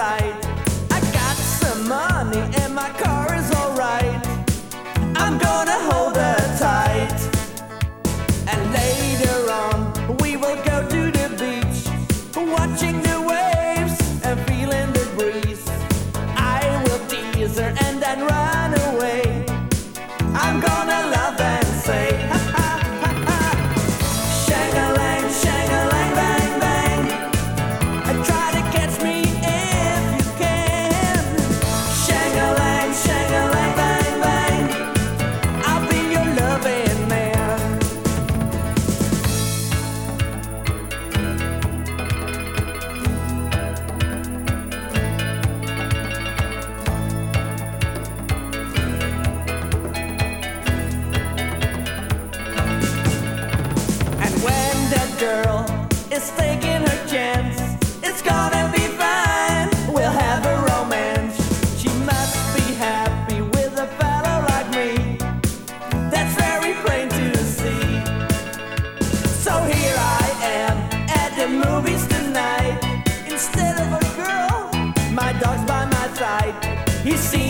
sight. I got some money and my car is alright. I'm gonna hold her tight. And later on we will go to the beach, watching the waves and feeling the breeze. I will tease her and then run away. I'm gonna love and say ha ha ha ha. Shang-a-lang, shang-a-lang, bang bang. Try to catch me if you can. Shang-a-lang, shang-a-lang, bang bang. I'll be your loving man. And when that girl is taking her chance, it's gonna be fine. We'll have a romance. She must be happy with a fellow like me. That's very plain to see. So here I am at the movies tonight. Instead of a girl, my dog's by my side. He's seen